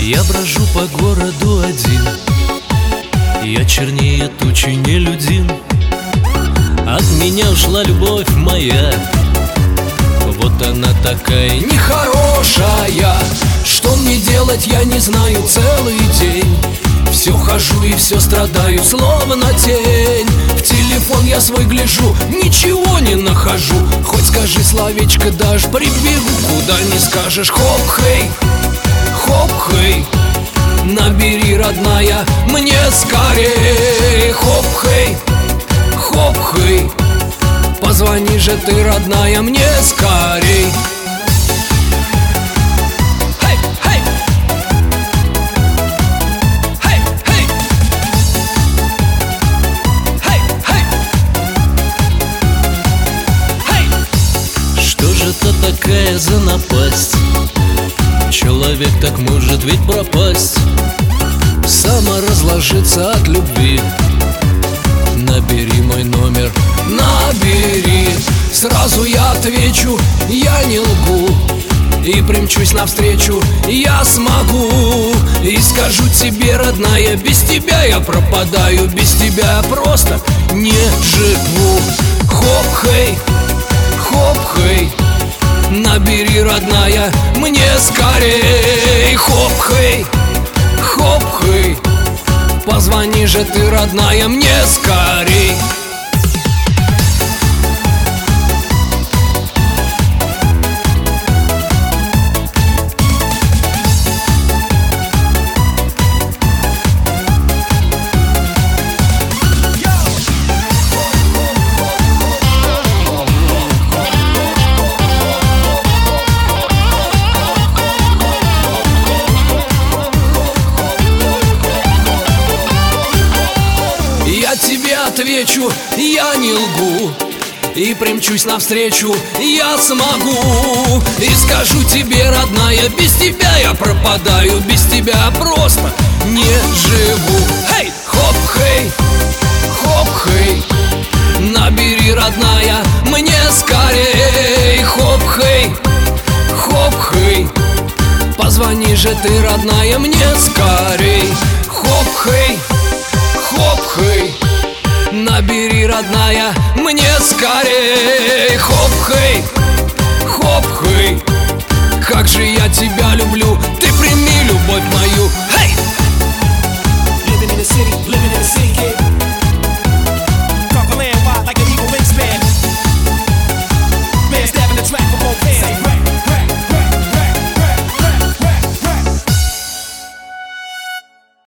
Я брожу по городу один, я чернее тучи нелюдим. От меня ушла любовь моя, вот она такая нехорошая. Что мне делать, я не знаю целый день. Все хожу и все страдаю, словно тень. В телефон я свой гляжу, ничего не нахожу. Хоть скажи словечко, дашь, прибегу, куда не скажешь. Хоп-хей, хоп-хей, набери, родная, мне скорей. Хоп-хей, хоп-хей, позвони же ты, родная, мне скорей. Это такая за напасть, человек так может ведь пропасть, сама разложиться от любви. Набери мой номер, набери, сразу я отвечу, я не лгу. И примчусь навстречу, я смогу. И скажу тебе, родная, без тебя я пропадаю, без тебя я просто не живу. Хоп-хей, хоп-хей, набери, родная, мне скорей. Хоп-хей, хоп-хей, позвони же ты, родная, мне скорей. Я тебе отвечу, я не лгу. И примчусь навстречу, я смогу. И скажу тебе, родная, без тебя я пропадаю, без тебя просто не живу. Хей, хоп-хей, хоп-хей, набери, родная, мне скорей. Хоп-хей, хоп-хей, позвони же ты, родная, мне скорей. Хоп-хей, хоп-хей, набери, родная, мне скорей. Хоп-хей, хоп-хей, как же